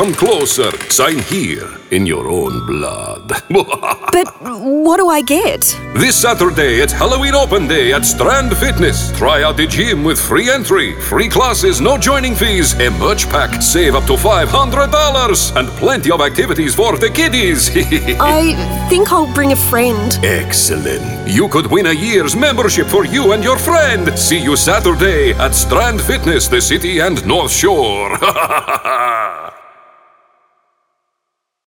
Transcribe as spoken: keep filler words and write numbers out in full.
come closer. Sign here in your own blood. But what do I get? This Saturday, it's Halloween Open Day at Strand Fitness. Try out the gym with free entry, free classes, no joining fees, a merch pack, save up to five hundred dollars, and plenty of activities for the kiddies. I think I'll bring a friend. Excellent. You could win a year's membership for you and your friend. See you Saturday at Strand Fitness, the city and North Shore.